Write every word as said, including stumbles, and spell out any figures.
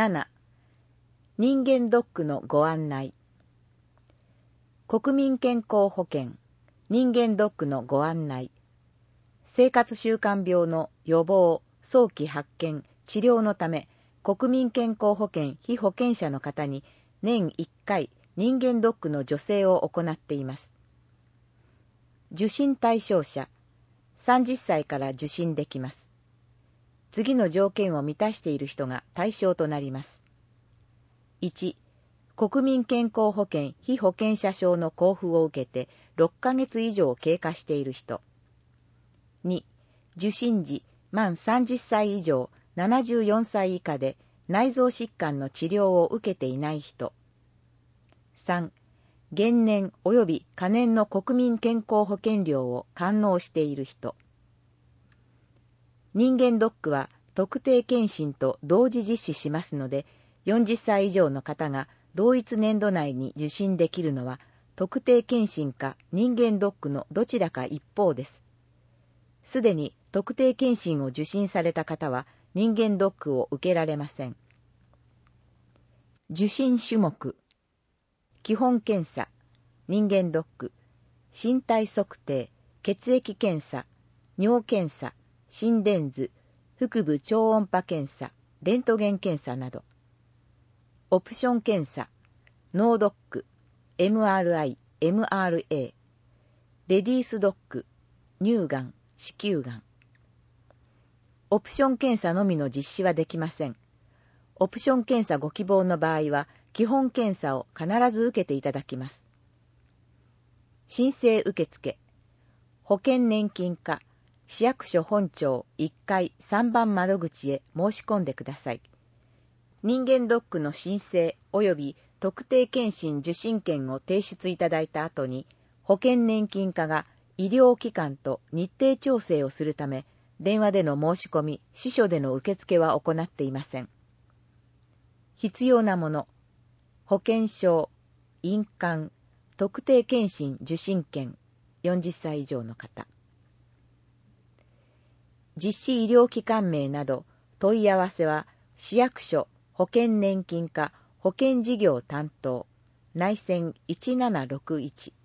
なな、人間ドックのご案内。国民健康保険、人間ドックのご案内。生活習慣病の予防、早期発見、治療のため、国民健康保険被保険者の方に年いっかい人間ドックの助成を行っています。受診対象者、さんじゅっさいから受診できます。次の条件を満たしている人が対象となります。いち、国民健康保険被保険者証の交付を受けてろっかげつ以上経過している人。に、受診時満さんじゅっさい以上ななじゅうよんさい以下で内臓疾患の治療を受けていない人。さん、現年及び可年の国民健康保険料を完納している人。人間ドックは特定健診と同時実施しますので、よんじゅっさい以上の方が同一年度内に受診できるのは、特定健診か人間ドックのどちらか一方です。すでに特定健診を受診された方は人間ドックを受けられません。受診種目、基本検査、人間ドック、身体測定、血液検査、尿検査、心電図、腹部超音波検査、レントゲン検査など。オプション検査、脳ドック、エムアールアイ、エムアールエー、レディースドック、乳がん、子宮がん。オプション検査のみの実施はできません。オプション検査ご希望の場合は、基本検査を必ず受けていただきます。申請受付、保険年金課、市役所本庁いっかいさんばん窓口へ申し込んでください。人間ドックの申請及び特定健診受診券を提出いただいた後に、保険年金課が医療機関と日程調整をするため、電話での申し込み、支所での受付は行っていません。必要なもの、保険証、印鑑、特定健診受診券、よんじゅっさい以上の方。実施医療機関名など問い合わせは市役所保険年金課保険事業担当内線いちななろくいち